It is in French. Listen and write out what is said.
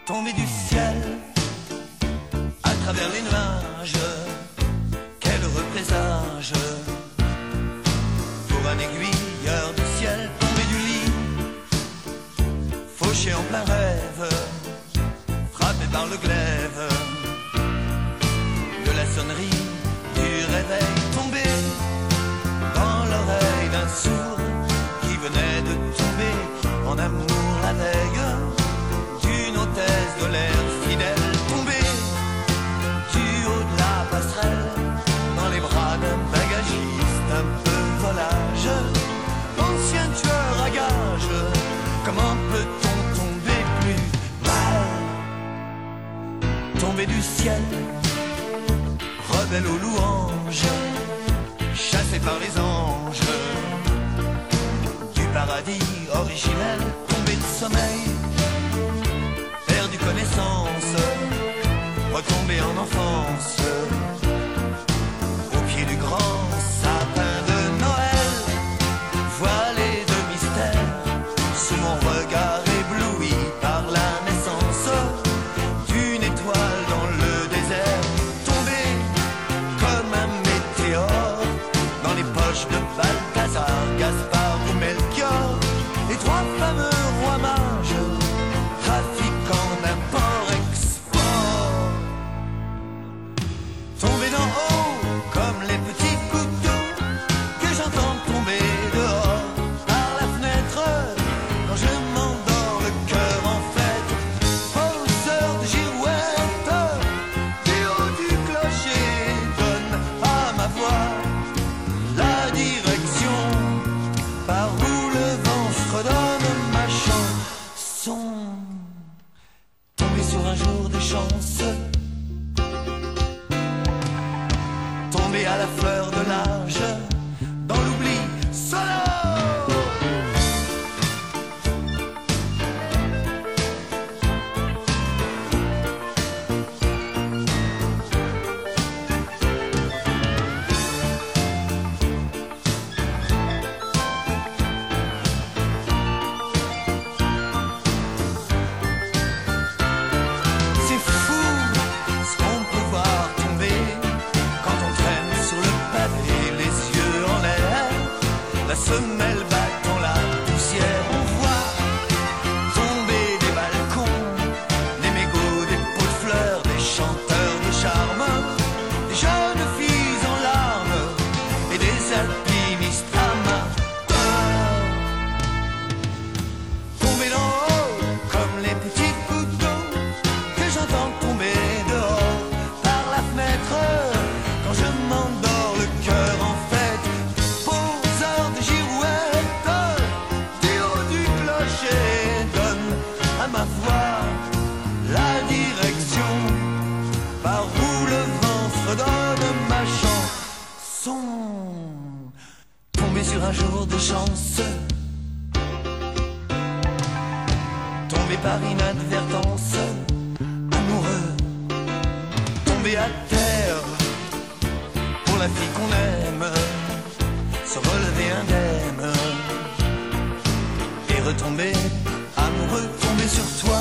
Tombé du ciel, à travers les nuages, quel heureux présage pour un aiguilleur du ciel. Tombé du lit, fauché en plein rêve, frappé par le glaive de la sonnerie du réveil. Tombé dans l'oreille d'un sourd qui venait de tomber en amour la veille d'une hôtesse de l'air fidèle. Tombé du haut de la passerelle dans les bras d'un bagagiste un peu volage, ancien tueur à gages. Comment peut-on tomber plus bas? Tombé du ciel, rebelle aux louanges, chassé par les anges du paradis originel. Tombé de sommeil, perdu connaissance, retombé en enfance au pied du grand sapin de Noël, voilé de mystère sous mon regard ébloui par la naissance d'une étoile dans le désert. Tombé comme un météore dans les poches de Balthazar, Gaspard ou Melchior, les trois fameux rois mages trafiquant d'import-export. Tombé d'en haut comme les petits gouttes d'eau que j'entends tomber dehors par la fenêtre quand je m'endors le cœur en fête. Aux heures de girouette, du haut du clocher donne à ma voix la direction par où le vent fredonne ma chanson. Tombé sur un jour de chance, tombé à la fleur de l'âge, dans l'oubli sonore. C'est fou ce qu'on peut voir tomber quand on traîne sur le pavé, les yeux en l'air, la semelle battant la poussière. On voit tomber des balcons, des mégots, des pots de fleurs, des chanteurs de charme, des jeunes filles en larmes et des alpinistes amateurs. Tombé d'en haut comme les petits gouttes d'eau que j'entends tomber dehors par la fenêtre quand je m'endors le cœur en fête. Aux heures de girouette, du haut du clocher donne à ma voix la direction par où le vent fredonne ma chanson. Tombé sur un jour de chance, tombé par inadvertance, amoureux, tombé à terre pour la fille qu'on aime, se relever indemne et retomber amoureux. Tombé sur toi